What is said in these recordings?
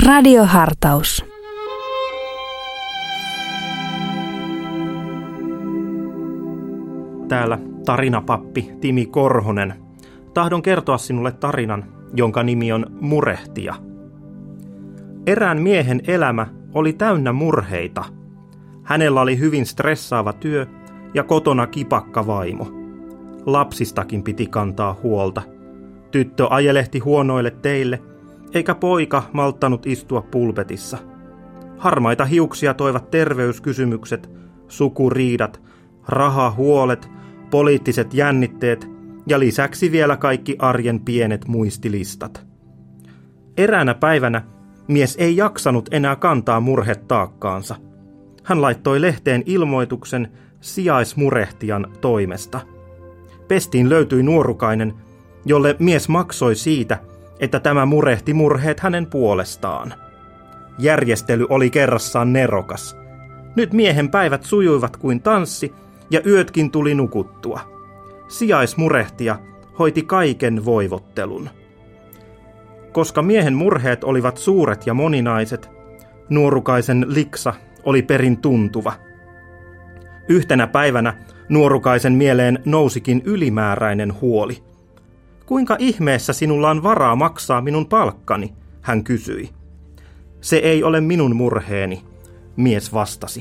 Radiohartaus. Täällä tarinapappi Timi Korhonen. Tahdon kertoa sinulle tarinan, jonka nimi on Murehtija. Erään miehen elämä oli täynnä murheita. Hänellä oli hyvin stressaava työ ja kotona kipakka vaimo. Lapsistakin piti kantaa huolta. Tyttö ajelehti huonoille teille, eikä poika malttanut istua pulpetissa. Harmaita hiuksia toivat terveyskysymykset, sukuriidat, rahahuolet, poliittiset jännitteet ja lisäksi vielä kaikki arjen pienet muistilistat. Eräänä päivänä mies ei jaksanut enää kantaa murhetaakkaansa. Hän laittoi lehteen ilmoituksen sijaismurehtijan toimesta. Pestiin löytyi nuorukainen, jolle mies maksoi siitä, että tämä murehti murheet hänen puolestaan. Järjestely oli kerrassaan nerokas. Nyt miehen päivät sujuivat kuin tanssi ja yötkin tuli nukuttua. Sijaismurehtija hoiti kaiken voivottelun. Koska miehen murheet olivat suuret ja moninaiset, nuorukaisen liksa oli perin tuntuva. Yhtenä päivänä nuorukaisen mieleen nousikin ylimääräinen huoli. Kuinka ihmeessä sinulla on varaa maksaa minun palkkani, hän kysyi. Se ei ole minun murheeni, mies vastasi.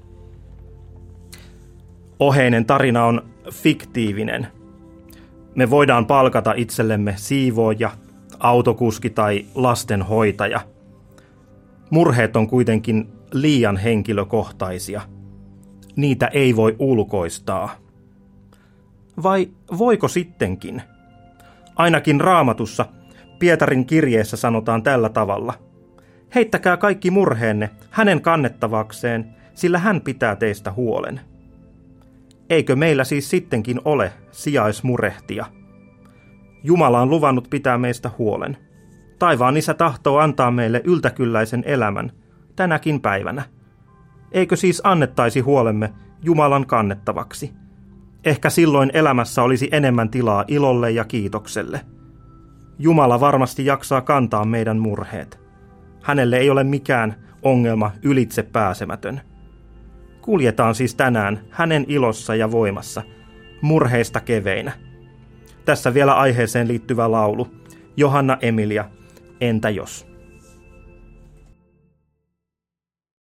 Oheinen tarina on fiktiivinen. Me voidaan palkata itsellemme siivooja, autokuski tai lastenhoitaja. Murheet on kuitenkin liian henkilökohtaisia. Niitä ei voi ulkoistaa. Vai voiko sittenkin? Ainakin Raamatussa Pietarin kirjeessä sanotaan tällä tavalla. Heittäkää kaikki murheenne hänen kannettavakseen, sillä hän pitää teistä huolen. Eikö meillä siis sittenkin ole sijaismurehtija? Jumala on luvannut pitää meistä huolen. Taivaan Isä tahtoo antaa meille yltäkylläisen elämän tänäkin päivänä. Eikö siis annettaisi huolemme Jumalan kannettavaksi? Ehkä silloin elämässä olisi enemmän tilaa ilolle ja kiitokselle. Jumala varmasti jaksaa kantaa meidän murheet. Hänelle ei ole mikään ongelma ylitse pääsemätön. Kuljetaan siis tänään hänen ilossa ja voimassa, murheista keveinä. Tässä vielä aiheeseen liittyvä laulu. Johanna Emilia, Entä jos?